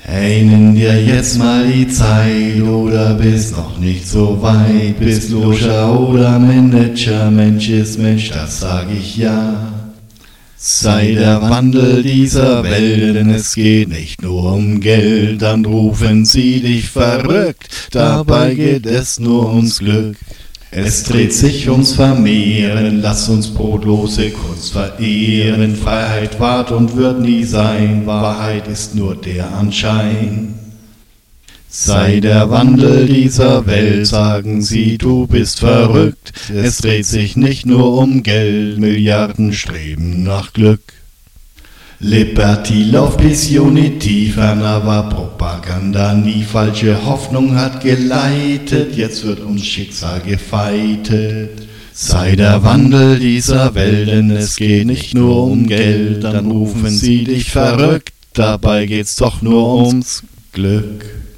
Hey, nimm dir jetzt mal die Zeit oder bist noch nicht so weit. Bist Loscher oder Manager, Mensch ist Mensch, das sag ich ja. Sei der Wandel dieser Welt, denn es geht nicht nur um Geld, dann rufen sie dich verrückt, dabei geht es nur ums Glück. Es dreht sich ums Vermehren, lass uns brotlose Kunst verehren. Freiheit ward und wird nie sein, Wahrheit ist nur der Anschein. Sei der Wandel dieser Welt, sagen sie, du bist verrückt. Es dreht sich nicht nur um Geld, Milliarden streben nach Glück. Liberty, Love, Peace, Unity, ferner war Propaganda nie. Falsche Hoffnung hat geleitet, jetzt wird uns Schicksal gefeitet. Sei der Wandel dieser Welt, denn es geht nicht nur um Geld, dann rufen sie dich verrückt, dabei geht's doch nur ums Glück.